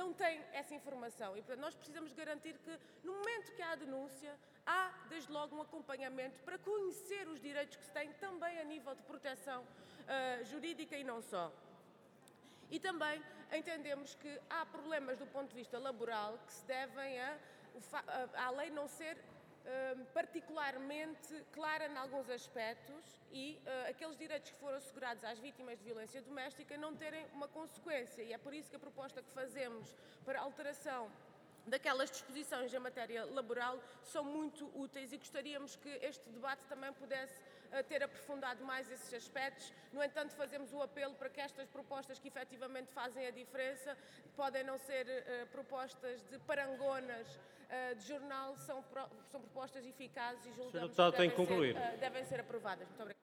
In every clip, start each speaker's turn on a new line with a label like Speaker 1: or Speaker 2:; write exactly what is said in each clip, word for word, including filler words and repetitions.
Speaker 1: não têm essa informação. E, portanto, nós precisamos garantir que, no momento que há a denúncia, há, desde logo, um acompanhamento para conhecer os direitos que se têm, também a nível de proteção uh, jurídica e não só. E também entendemos que há problemas do ponto de vista laboral que se devem a, a, a lei não ser uh, particularmente clara em alguns aspectos e uh, aqueles direitos que foram assegurados às vítimas de violência doméstica não terem uma consequência. E é por isso que a proposta que fazemos para a alteração daquelas disposições em matéria laboral são muito úteis e gostaríamos que este debate também pudesse uh, ter aprofundado mais esses aspectos. No entanto, fazemos o apelo para que estas propostas que efetivamente fazem a diferença, podem não ser uh, propostas de parangonas uh, de jornal, são, pro, são propostas eficazes e julgamos que devem, ser, uh, devem ser aprovadas. Muito obrigada.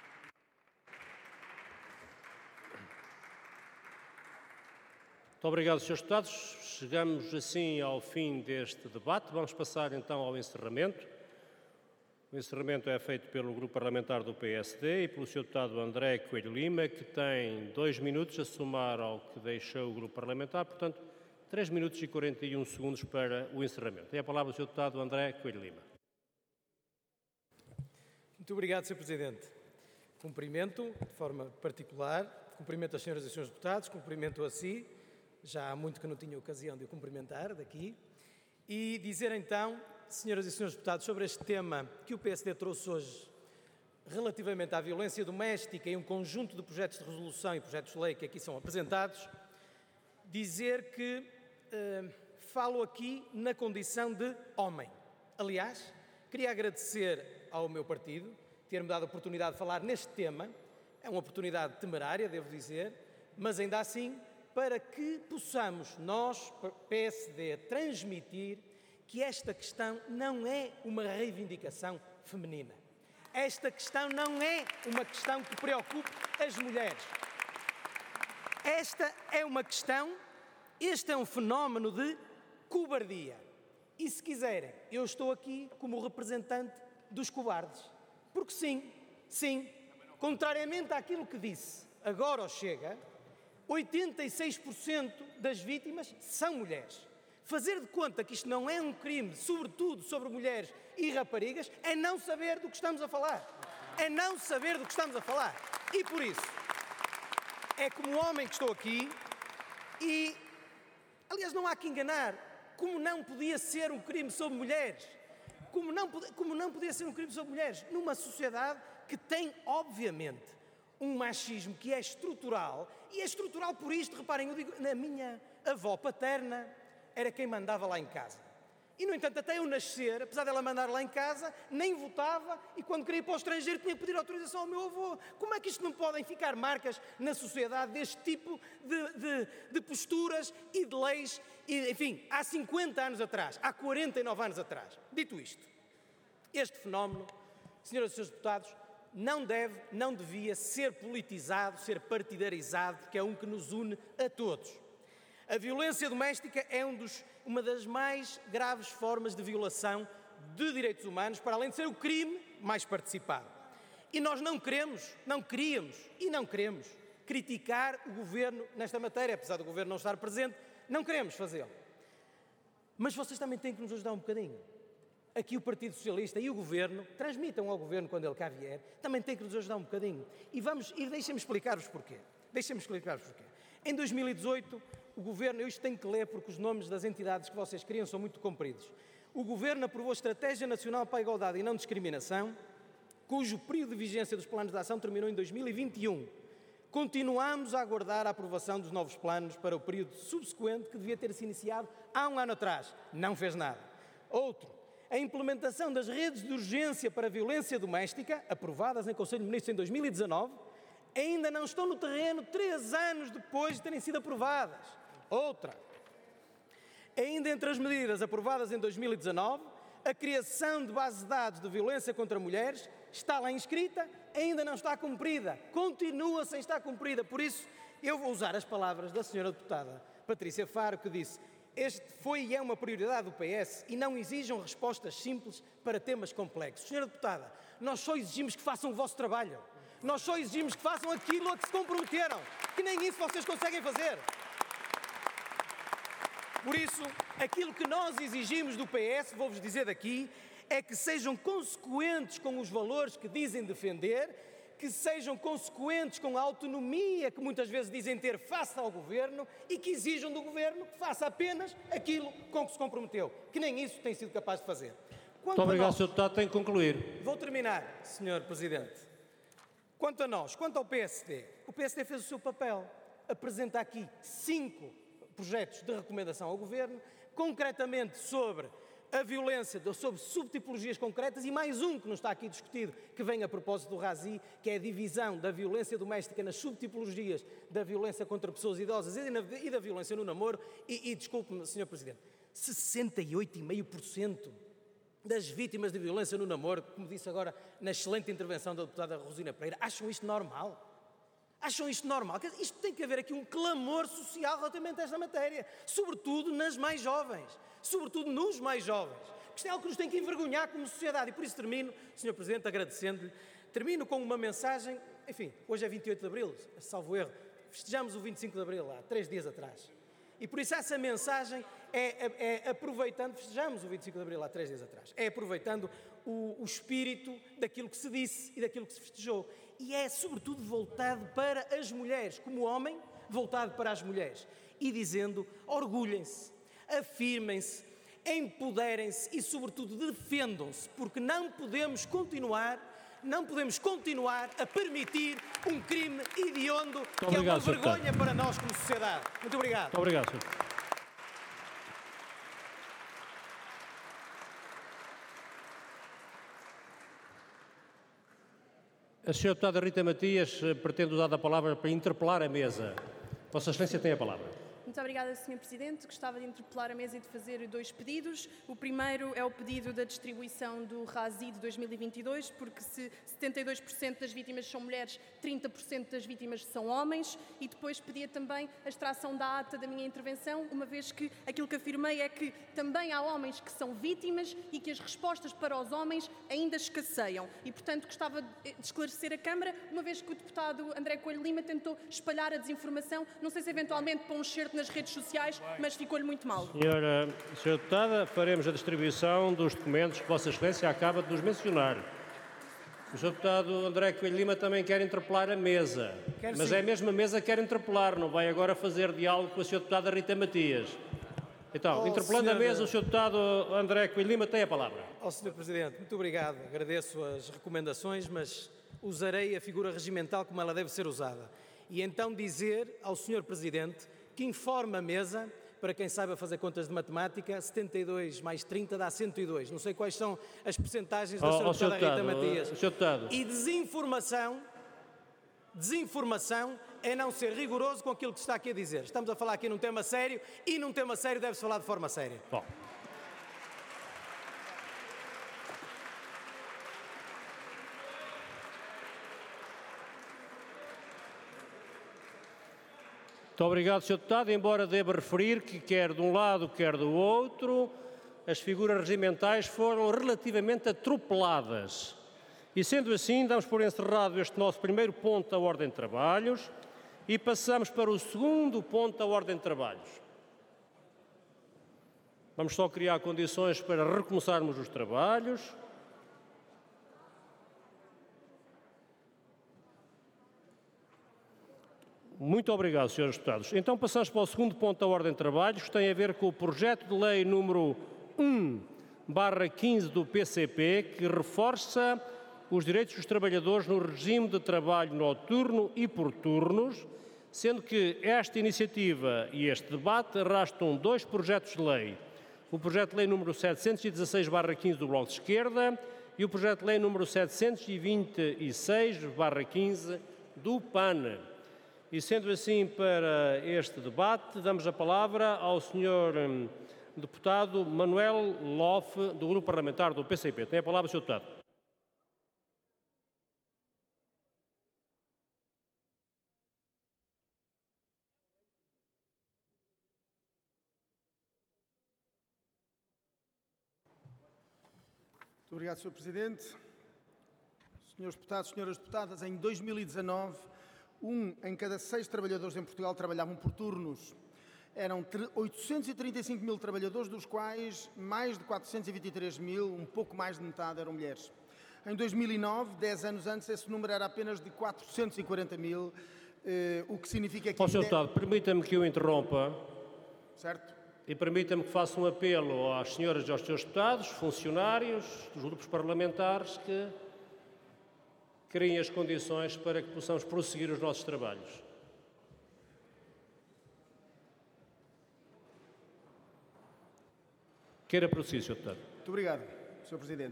Speaker 2: Muito obrigado, senhores Deputados. Chegamos assim ao fim deste debate. Vamos passar então ao encerramento. O encerramento é feito pelo Grupo Parlamentar do P S D e pelo senhor Deputado André Coelho Lima, que tem dois minutos a somar ao que deixou o Grupo Parlamentar, portanto, três minutos e quarenta e um segundos para o encerramento. Tem a palavra o senhor Deputado André Coelho Lima.
Speaker 3: Muito obrigado, senhor Presidente. Cumprimento, de forma particular, cumprimento as senhoras e senhores deputados, cumprimento a si, já há muito que não tinha ocasião de o cumprimentar daqui, e dizer então, senhoras e senhores deputados, sobre este tema que o P S D trouxe hoje, relativamente à violência doméstica e um conjunto de projetos de resolução e projetos de lei que aqui são apresentados, dizer que eh, falo aqui na condição de homem. Aliás, queria agradecer ao meu partido ter-me dado a oportunidade de falar neste tema, é uma oportunidade temerária, devo dizer, mas ainda assim, para que possamos nós, P S D, transmitir que esta questão não é uma reivindicação feminina. Esta questão não é uma questão que preocupe as mulheres. Esta é uma questão, este é um fenómeno de cobardia. E se quiserem, eu estou aqui como representante dos cobardes. Porque sim, sim, contrariamente àquilo que disse agora o Chega, oitenta e seis por cento das vítimas são mulheres. Fazer de conta que isto não é um crime, sobretudo sobre mulheres e raparigas, é não saber do que estamos a falar. É não saber do que estamos a falar. E por isso, é como homem que estou aqui e, aliás, não há que enganar, como não podia ser um crime sobre mulheres, como não, como não podia ser um crime sobre mulheres, numa sociedade que tem, obviamente, um machismo que é estrutural, e é estrutural por isto, reparem, eu digo, na minha avó paterna era quem mandava lá em casa. E, no entanto, até eu nascer, apesar dela mandar lá em casa, nem votava, e quando queria ir para o estrangeiro tinha que pedir autorização ao meu avô. Como é que isto não podem ficar marcas na sociedade deste tipo de, de, de posturas e de leis, e, enfim, há cinquenta anos atrás, há quarenta e nove anos atrás. Dito isto, este fenómeno, senhoras e senhores deputados, não deve, não devia ser politizado, ser partidarizado, porque é um que nos une a todos. A violência doméstica é um dos, uma das mais graves formas de violação de direitos humanos, para além de ser o crime mais participado. E nós não queremos, não queríamos e não queremos criticar o Governo nesta matéria, apesar do Governo não estar presente, não queremos fazê-lo. Mas vocês também têm que nos ajudar um bocadinho. Aqui o Partido Socialista e o Governo, transmitam ao Governo quando ele cá vier, também tem que nos ajudar um bocadinho. E vamos, e deixem-me explicar-vos porquê. Deixem-me explicar-vos porquê. Em dois mil e dezoito, o Governo, eu isto tenho que ler porque os nomes das entidades que vocês criam são muito compridos. O Governo aprovou a Estratégia Nacional para a Igualdade e Não Discriminação, cujo período de vigência dos planos de ação terminou em dois mil e vinte e um. Continuamos a aguardar a aprovação dos novos planos para o período subsequente, que devia ter-se iniciado há um ano atrás. Não fez nada. Outro. A implementação das redes de urgência para a violência doméstica, aprovadas em Conselho de Ministros em dois mil e dezanove, ainda não estão no terreno três anos depois de terem sido aprovadas. Outra. Ainda entre as medidas aprovadas em dois mil e dezanove, a criação de base de dados de violência contra mulheres está lá inscrita, ainda não está cumprida, continua sem estar cumprida. Por isso, eu vou usar as palavras da senhora deputada Patrícia Faro, que disse: este foi e é uma prioridade do P S e não exijam respostas simples para temas complexos. Senhora deputada, nós só exigimos que façam o vosso trabalho. Nós só exigimos que façam aquilo a que se comprometeram, que nem isso vocês conseguem fazer. Por isso, aquilo que nós exigimos do P S, vou-vos dizer daqui, é que sejam consequentes com os valores que dizem defender, que sejam consequentes com a autonomia que muitas vezes dizem ter face ao Governo e que exijam do Governo que faça apenas aquilo com que se comprometeu, que nem isso tem sido capaz de fazer. Quanto
Speaker 2: Muito obrigado,
Speaker 3: nós,
Speaker 2: senhor Deputado. Tem que concluir.
Speaker 3: Vou terminar, senhor Presidente. Quanto a nós, quanto ao P S D, o P S D fez o seu papel. Apresenta aqui cinco projetos de recomendação ao Governo, concretamente sobre a violência, sobre subtipologias concretas, e mais um que não está aqui discutido, que vem a propósito do RASI, que é a divisão da violência doméstica nas subtipologias da violência contra pessoas idosas e, na, e da violência no namoro. E, e desculpe-me, senhor Presidente, sessenta e oito vírgula cinco por cento das vítimas de violência no namoro, como disse agora na excelente intervenção da deputada Rosina Pereira, acham isto normal? Acham isto normal? Isto tem que haver aqui um clamor social relativamente a esta matéria, sobretudo nas mais jovens, sobretudo nos mais jovens. Isto é algo que nos tem que envergonhar como sociedade. E por isso termino, senhor Presidente, agradecendo-lhe, termino com uma mensagem, enfim, hoje é vinte e oito de Abril, salvo erro, festejamos o vinte e cinco de Abril, há três dias atrás. E por isso essa mensagem é, é, é aproveitando, festejamos o vinte e cinco de Abril há três dias atrás, é aproveitando o, o espírito daquilo que se disse e daquilo que se festejou. E é sobretudo voltado para as mulheres, como homem, voltado para as mulheres. E dizendo, orgulhem-se, afirmem-se, empoderem-se e sobretudo defendam-se, porque não podemos continuar Não podemos continuar a permitir um crime hediondo que é uma vergonha para nós como sociedade. Muito obrigado.
Speaker 2: Muito obrigado, senhor. A senhora deputada Rita Matias pretende usar a palavra para interpelar a mesa. Vossa Excelência tem a palavra.
Speaker 4: Muito obrigada, senhor Presidente. Gostava de interpelar a mesa e de fazer dois pedidos. O primeiro é o pedido da distribuição do RASI de dois mil e vinte e dois, porque se setenta e dois por cento das vítimas são mulheres, trinta por cento das vítimas são homens. E depois pedia também a extração da ata da minha intervenção, uma vez que aquilo que afirmei é que também há homens que são vítimas e que as respostas para os homens ainda escasseiam. E, portanto, gostava de esclarecer a Câmara, uma vez que o deputado André Coelho Lima tentou espalhar a desinformação, não sei se eventualmente para um excerto nas redes sociais, mas ficou-lhe muito mal.
Speaker 2: Senhora, senhora Deputada, faremos a distribuição dos documentos que Vossa Excelência acaba de nos mencionar. O senhor Deputado André Coelho Lima também quer interpelar a mesa,
Speaker 3: Quero
Speaker 2: mas
Speaker 3: sim.
Speaker 2: é a mesma mesa que quer interpelar, não vai agora fazer diálogo com a senhora Deputada Rita Matias. Então,
Speaker 3: Oh,
Speaker 2: interpelando
Speaker 3: senhora...
Speaker 2: a mesa, o senhor Deputado André Coelho Lima tem a palavra.
Speaker 3: Ó, senhor Presidente, muito obrigado. Agradeço as recomendações, mas usarei a figura regimental como ela deve ser usada. E então dizer ao senhor Presidente que informe a mesa, para quem saiba fazer contas de matemática, setenta e dois mais trinta dá cento e dois. Não sei quais são as percentagens da
Speaker 2: Oh,
Speaker 3: senhora Deputada Rita Matias.
Speaker 2: senhor Deputado.
Speaker 3: E desinformação, desinformação é não ser rigoroso com aquilo que se está aqui a dizer. Estamos a falar aqui num tema sério e num tema sério deve-se falar de forma séria.
Speaker 2: Bom. Muito obrigado, senhor Deputado. Embora deva referir que, quer de um lado, quer do outro, as figuras regimentais foram relativamente atropeladas. E, sendo assim, damos por encerrado este nosso primeiro ponto da ordem de trabalhos e passamos para o segundo ponto da ordem de trabalhos. Vamos só criar condições para recomeçarmos os trabalhos. Muito obrigado, senhores deputados. Então passamos para o segundo ponto da ordem de trabalhos, que tem a ver com o projeto de lei número um barra quinze do P C P, que reforça os direitos dos trabalhadores no regime de trabalho noturno e por turnos, sendo que esta iniciativa e este debate arrastam dois projetos de lei. O projeto de lei número setecentos e dezasseis barra quinze do Bloco de Esquerda e o projeto de lei número setecentos e vinte e seis barra quinze do P A N. E sendo assim, para este debate, damos a palavra ao senhor hum, deputado Manuel Lofe, do Grupo Parlamentar do P C P. Tem a palavra, senhor deputado.
Speaker 5: Muito obrigado, senhor Presidente. Senhores deputados, senhoras deputadas, em dois mil e dezanove, um em cada seis trabalhadores em Portugal trabalhavam por turnos. Eram oitocentos e trinta e cinco mil trabalhadores, dos quais mais de quatrocentos e vinte e três mil, um pouco mais de metade, eram mulheres. Em dois mil e nove, dez anos antes, esse número era apenas de quatrocentos e quarenta mil, eh, o que significa que...
Speaker 2: Ó, senhor Deputado, permita-me que o interrompa.
Speaker 5: Certo?
Speaker 2: E permita-me que faça um apelo às senhoras e aos senhores deputados, funcionários dos grupos parlamentares, que criem as condições para que possamos prosseguir os nossos trabalhos. Queira prosseguir, senhor Deputado.
Speaker 5: Muito obrigado, senhor Presidente.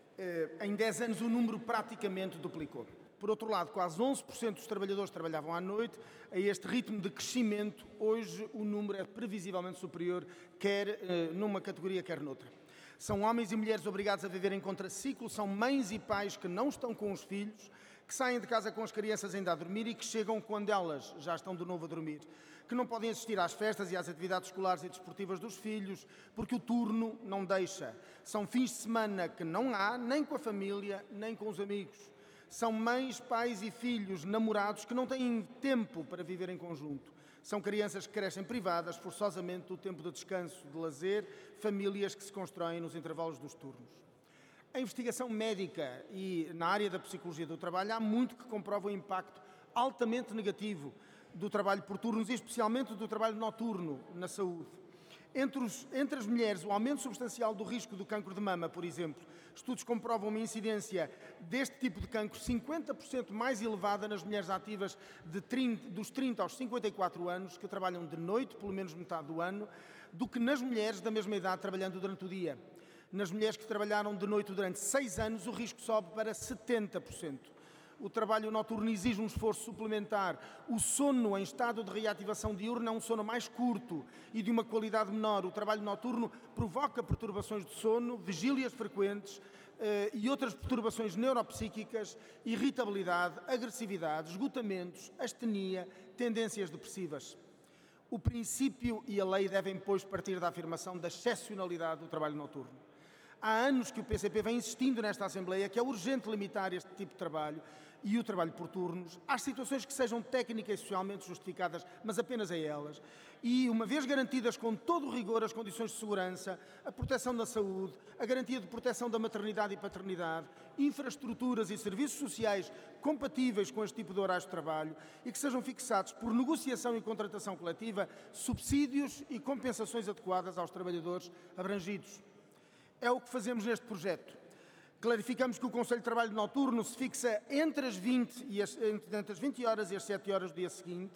Speaker 5: Em dez anos o número praticamente duplicou. Por outro lado, quase onze por cento dos trabalhadores trabalhavam à noite. A este ritmo de crescimento, hoje o número é previsivelmente superior, quer numa categoria, quer noutra. São homens e mulheres obrigados a viver em contraciclo, são mães e pais que não estão com os filhos, que saem de casa com as crianças ainda a dormir e que chegam quando elas já estão de novo a dormir, que não podem assistir às festas e às atividades escolares e desportivas dos filhos, porque o turno não deixa. São fins de semana que não há, nem com a família, nem com os amigos. São mães, pais e filhos namorados que não têm tempo para viver em conjunto. São crianças que crescem privadas, forçosamente, do tempo de descanso, de lazer, famílias que se constroem nos intervalos dos turnos. A investigação médica e na área da psicologia do trabalho há muito que comprova o impacto altamente negativo do trabalho por turnos e especialmente do trabalho noturno na saúde. Entre, os, entre as mulheres, o aumento substancial do risco do cancro de mama, por exemplo. Estudos comprovam uma incidência deste tipo de cancro cinquenta por cento mais elevada nas mulheres ativas de trinta, dos trinta aos cinquenta e quatro anos, que trabalham de noite, pelo menos metade do ano, do que nas mulheres da mesma idade trabalhando durante o dia. Nas mulheres que trabalharam de noite durante seis anos, o risco sobe para setenta por cento. O trabalho noturno exige um esforço suplementar. O sono em estado de reativação diurna é um sono mais curto e de uma qualidade menor. O trabalho noturno provoca perturbações de sono, vigílias frequentes eh, e outras perturbações neuropsíquicas, irritabilidade, agressividade, esgotamentos, astenia, tendências depressivas. O princípio e a lei devem, pois, partir da afirmação da excepcionalidade do trabalho noturno. Há anos que o P C P vem insistindo nesta Assembleia que é urgente limitar este tipo de trabalho e o trabalho por turnos às situações que sejam técnicas e socialmente justificadas, mas apenas a elas, e, uma vez garantidas com todo o rigor as condições de segurança, a proteção da saúde, a garantia de proteção da maternidade e paternidade, infraestruturas e serviços sociais compatíveis com este tipo de horários de trabalho e que sejam fixados por negociação e contratação coletiva subsídios e compensações adequadas aos trabalhadores abrangidos. É o que fazemos neste projeto. Clarificamos que o Conselho de Trabalho Noturno se fixa entre as vinte, e as, entre as vinte horas e as sete horas do dia seguinte.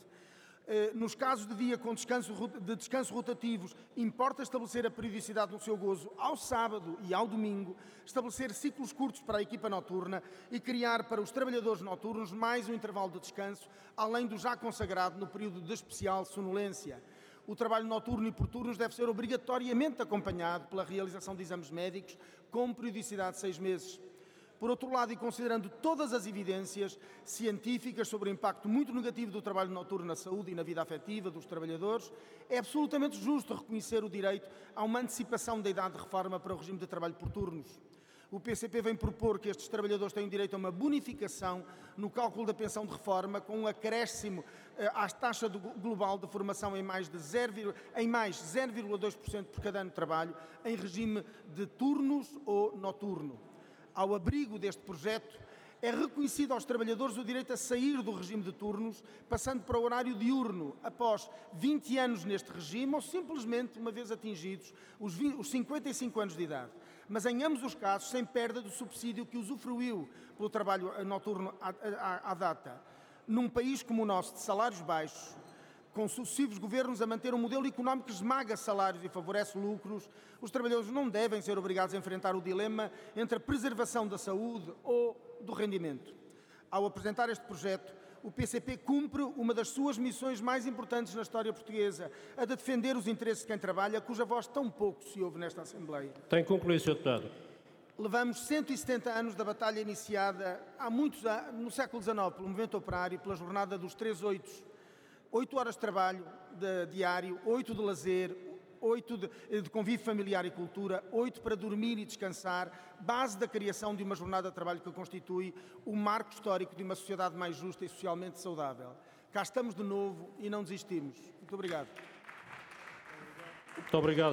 Speaker 5: Nos casos de dia com descanso, de descanso rotativos, importa estabelecer a periodicidade no seu gozo ao sábado e ao domingo, estabelecer ciclos curtos para a equipa noturna e criar para os trabalhadores noturnos mais um intervalo de descanso, além do já consagrado no período de especial sonolência. O trabalho noturno e por turnos deve ser obrigatoriamente acompanhado pela realização de exames médicos com periodicidade de seis meses. Por outro lado, e considerando todas as evidências científicas sobre o impacto muito negativo do trabalho noturno na saúde e na vida afetiva dos trabalhadores, é absolutamente justo reconhecer o direito a uma antecipação da idade de reforma para o regime de trabalho por turnos. O P C P vem propor que estes trabalhadores tenham direito a uma bonificação no cálculo da pensão de reforma, com um acréscimo eh, à taxa do, global de formação em mais, de zero, em mais zero vírgula dois por cento por cada ano de trabalho, em regime de turnos ou noturno. Ao abrigo deste projeto, é reconhecido aos trabalhadores o direito a sair do regime de turnos, passando para o horário diurno, após vinte anos neste regime, ou simplesmente, uma vez atingidos os, vinte, os cinquenta e cinco anos de idade. Mas em ambos os casos, sem perda do subsídio que usufruiu pelo trabalho noturno à, à, à data. Num país como o nosso, de salários baixos, com sucessivos governos a manter um modelo económico que esmaga salários e favorece lucros, os trabalhadores não devem ser obrigados a enfrentar o dilema entre a preservação da saúde ou do rendimento. Ao apresentar este projeto, o P C P cumpre uma das suas missões mais importantes na história portuguesa, a de defender os interesses de quem trabalha, cuja voz tão pouco se ouve nesta Assembleia.
Speaker 2: Tem que concluir, senhor Deputado.
Speaker 5: Levamos cento e setenta anos da batalha iniciada há muitos anos, no século dezenove, pelo movimento operário, pela jornada dos três oitos. Oito horas de trabalho de, diário, oito de lazer, oito de, de convívio familiar e cultura, oito para dormir e descansar, base da criação de uma jornada de trabalho que constitui o marco histórico de uma sociedade mais justa e socialmente saudável. Cá estamos de novo e não desistimos. Muito obrigado.
Speaker 2: Muito obrigado.